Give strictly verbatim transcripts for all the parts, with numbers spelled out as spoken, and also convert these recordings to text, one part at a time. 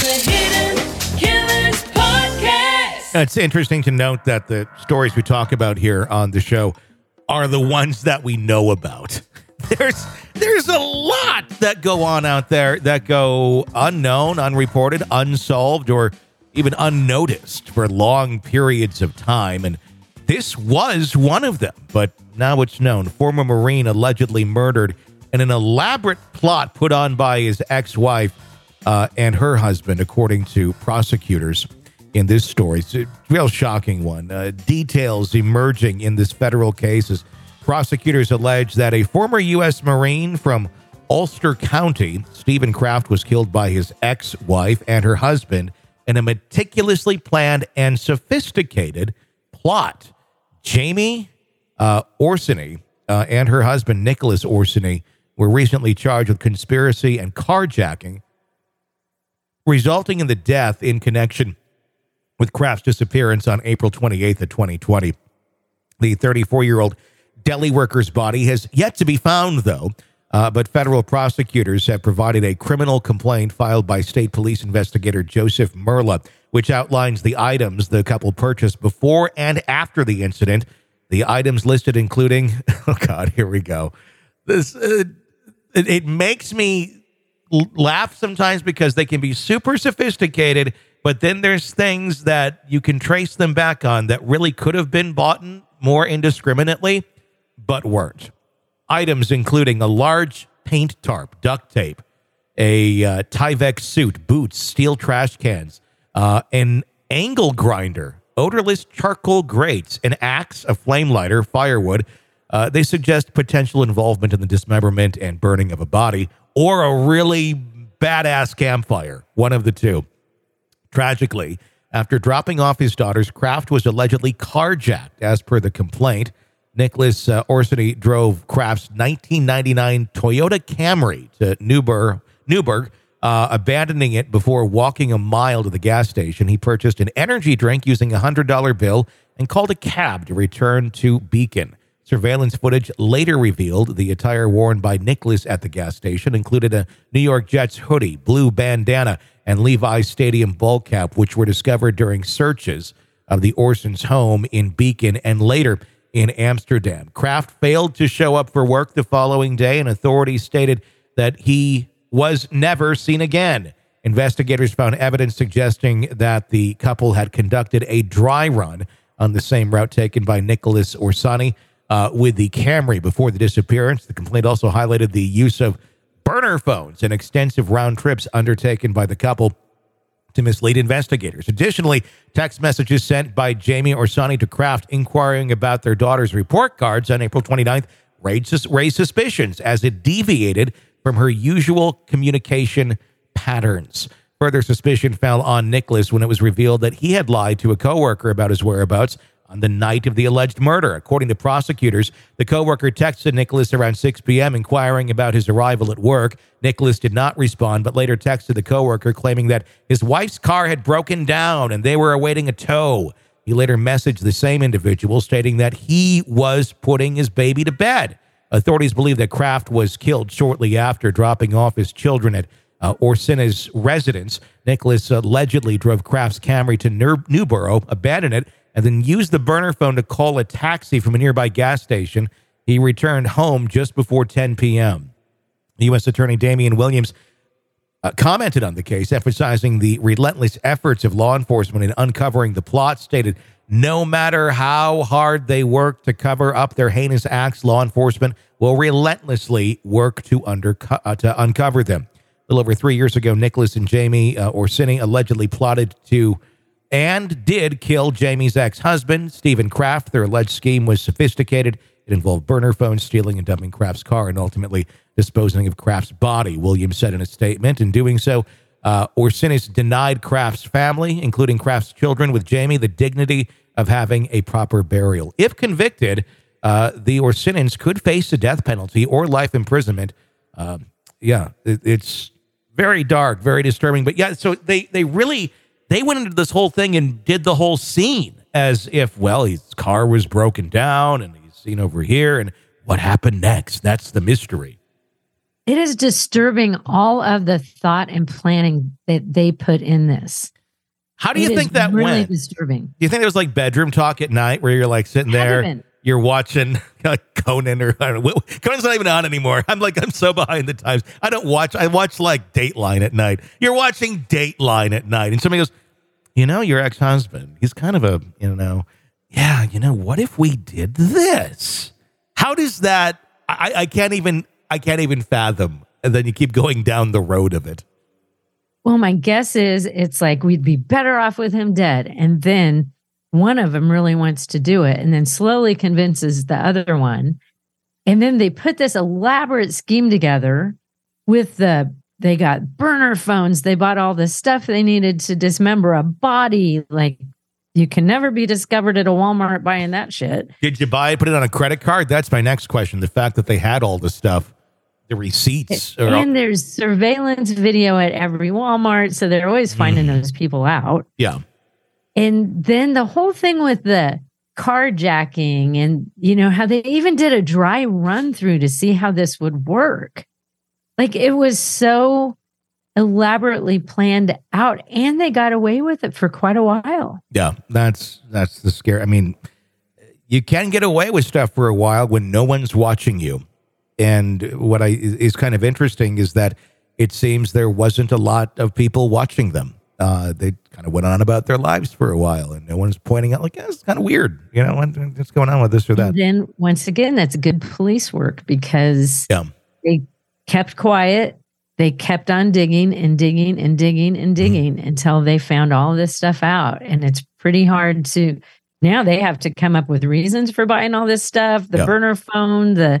the Hidden Killers Podcast. It's interesting to note that the stories we talk about here on the show are the ones that we know about. There's there's a lot that go on out there that go unknown, unreported, unsolved, or even unnoticed for long periods of time. And this was one of them. But now it's known. Former Marine allegedly murdered in an elaborate plot put on by his ex-wife uh, and her husband, according to prosecutors in this story. It's a real shocking one. Uh, details emerging in this federal case as prosecutors allege that a former U S Marine from Ulster County, Stephen Kraft, was killed by his ex-wife and her husband in a meticulously planned and sophisticated plot. Jamie uh, Orsini uh, and her husband, Nicholas Orsini, were recently charged with conspiracy and carjacking, resulting in the death in connection with Kraft's disappearance on April twenty-eighth of twenty twenty. The thirty-four-year-old deli worker's body has yet to be found, though, uh, but federal prosecutors have provided a criminal complaint filed by state police investigator Joseph Merla, which outlines the items the couple purchased before and after the incident. The items listed including, oh God, here we go. This uh, it, it makes me l- laugh sometimes because they can be super sophisticated, but then there's things that you can trace them back on that really could have been bought more indiscriminately, but weren't. Items including a large paint tarp, duct tape, a uh, Tyvek suit, boots, steel trash cans, uh, an angle grinder, odorless charcoal grates, an axe, a flame lighter, firewood. Uh, they suggest potential involvement in the dismemberment and burning of a body or a really badass campfire, one of the two. Tragically, after dropping off his daughters, Kraft was allegedly carjacked. As per the complaint, Nicholas uh, Orsini drove Kraft's nineteen ninety-nine Toyota Camry to Newburgh, Newburgh uh, abandoning it before walking a mile to the gas station. He purchased an energy drink using a one hundred dollar bill and called a cab to return to Beacon. Surveillance footage later revealed the attire worn by Nicholas at the gas station included a New York Jets hoodie, blue bandana, and Levi's Stadium ball cap, which were discovered during searches of the Orsons' home in Beacon and later in Amsterdam. Kraft failed to show up for work the following day, and authorities stated that he was never seen again. Investigators found evidence suggesting that the couple had conducted a dry run on the same route taken by Nicholas Orsini uh, with the Camry before the disappearance. The complaint also highlighted the use of burner phones and extensive round trips undertaken by the couple to mislead investigators. Additionally, text messages sent by Jamie Orsini to Kraft inquiring about their daughter's report cards on April twenty-ninth raised, raised suspicions as it deviated from her usual communication patterns. Further suspicion fell on Nicholas when it was revealed that he had lied to a coworker about his whereabouts on the night of the alleged murder. According to prosecutors, the coworker texted Nicholas around six p.m. inquiring about his arrival at work. Nicholas did not respond, but later texted the coworker claiming that his wife's car had broken down and they were awaiting a tow. He later messaged the same individual stating that he was putting his baby to bed. Authorities believe that Kraft was killed shortly after dropping off his children at uh, Orsini's residence. Nicholas allegedly drove Kraft's Camry to Ner- Newborough, abandoned it, and then used the burner phone to call a taxi from a nearby gas station. He returned home just before ten p.m. U S Attorney Damian Williams uh, commented on the case, emphasizing the relentless efforts of law enforcement in uncovering the plot, stated, no matter how hard they work to cover up their heinous acts, law enforcement will relentlessly work to, underco- uh, to uncover them. A little over three years ago, Nicholas and Jamie uh, Orsini allegedly plotted to and did kill Jamie's ex-husband, Stephen Kraft. Their alleged scheme was sophisticated. It involved burner phones, stealing and dumping Kraft's car, and ultimately disposing of Kraft's body, Williams said in a statement. In doing so, uh, Orsinis denied Kraft's family, including Kraft's children with Jamie, the dignity of having a proper burial. If convicted, uh, the Orsinins could face the death penalty or life imprisonment. Uh, yeah, it, it's very dark, very disturbing. But yeah, so they, they really... They went into this whole thing and did the whole scene as if, well, his car was broken down and he's seen over here. And what happened next? That's the mystery. It is disturbing, all of the thought and planning that they put in this. How do you It think is that really went? disturbing. Do you think it was like bedroom talk at night where you're like sitting Had to there, been. you're watching like Conan or I don't know, Conan's not even on anymore. I'm like, I'm so behind the times. I don't watch, I watch like Dateline at night. You're watching Dateline at night. And somebody goes, you know, your ex-husband, he's kind of a, you know, yeah, you know, what if we did this? How does that, I, I can't even, I can't even fathom. And then you keep going down the road of it. Well, my guess is it's like we'd be better off with him dead. And then one of them really wants to do it and then slowly convinces the other one. And then they put this elaborate scheme together with the, they got burner phones. They bought all the stuff they needed to dismember a body. Like, you can never be discovered at a Walmart buying that shit. Did you buy it, put it on a credit card? That's my next question. The fact that they had all the stuff. The receipts. Are and there's surveillance video at every Walmart. So they're always finding mm. those people out. Yeah. And then the whole thing with the carjacking and, you know, how they even did a dry run through to see how this would work. Like, it was so elaborately planned out and they got away with it for quite a while. Yeah. That's, that's the scare. I mean, you can get away with stuff for a while when no one's watching you. And what I is kind of interesting is that it seems there wasn't a lot of people watching them. Uh, they kind of went on about their lives for a while, and no one's pointing out, like, yeah, it's kind of weird. You know, what's going on with this or that? And then, once again, that's good police work because yeah. they kept quiet. They kept on digging and digging and digging and digging mm-hmm. until they found all of this stuff out. And it's pretty hard to, now they have to come up with reasons for buying all this stuff, the yeah. burner phone, the...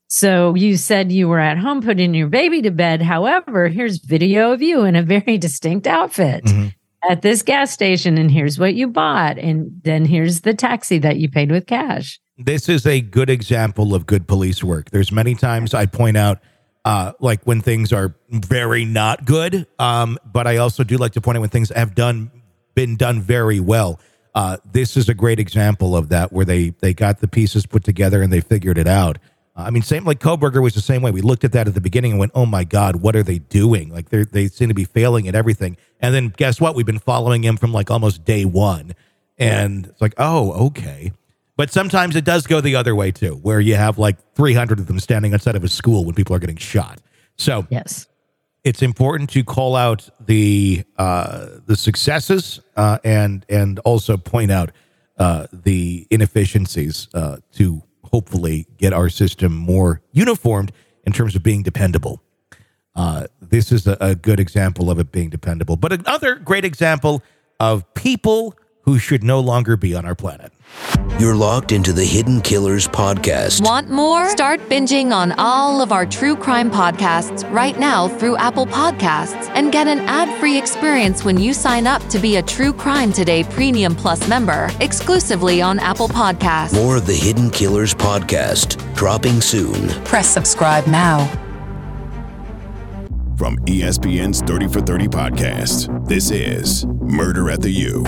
So you said you were at home putting your baby to bed. However, here's video of you in a very distinct outfit mm-hmm. at this gas station. And here's what you bought. And then here's the taxi that you paid with cash. This is a good example of good police work. There's many times I point out, uh, like when things are very not good. Um, but I also do like to point out when things have done been done very well. Uh, this is a great example of that, where they, they got the pieces put together and they figured it out. I mean, same like Kohberger was the same way. We looked at that at the beginning and went, oh my God, what are they doing? Like they they seem to be failing at everything. And then guess what? We've been following him from like almost day one. And it's like, oh, okay. But sometimes it does go the other way too, where you have like three hundred of them standing outside of a school when people are getting shot. So yes, it's important to call out the uh, the successes uh, and and also point out uh, the inefficiencies uh, to hopefully get our system more uniformed in terms of being dependable. Uh, this is a, a good example of it being dependable. But another great example of people who should no longer be on our planet. You're locked into the Hidden Killers podcast. Want more? Start binging on all of our true crime podcasts right now through Apple Podcasts and get an ad-free experience when you sign up to be a True Crime Today Premium Plus member exclusively on Apple Podcasts. More of the Hidden Killers podcast dropping soon. Press subscribe now. From E S P N's thirty for thirty podcast, this is Murder at the U.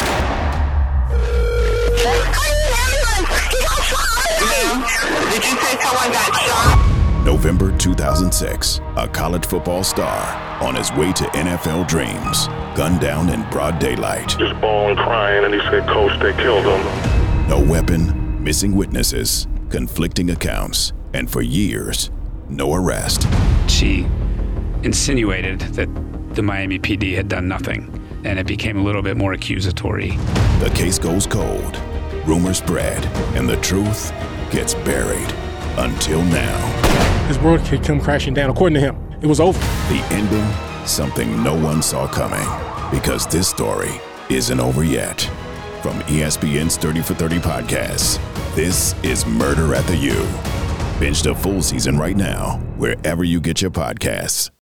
Did you say someone got shot? November two thousand six, a college football star on his way to N F L dreams, gunned down in broad daylight. Just bawling, crying, and he said, Coach, they killed him. No weapon, missing witnesses, conflicting accounts, and for years, no arrest. She insinuated that the Miami P D had done nothing, and it became a little bit more accusatory. The case goes cold, rumors spread, and the truth gets buried until now. His world could come crashing down. According to him, it was over. The ending, something no one saw coming, because this story isn't over yet. From E S P N's thirty for thirty podcast, this is Murder at the U. Binge the full season right now, wherever you get your podcasts.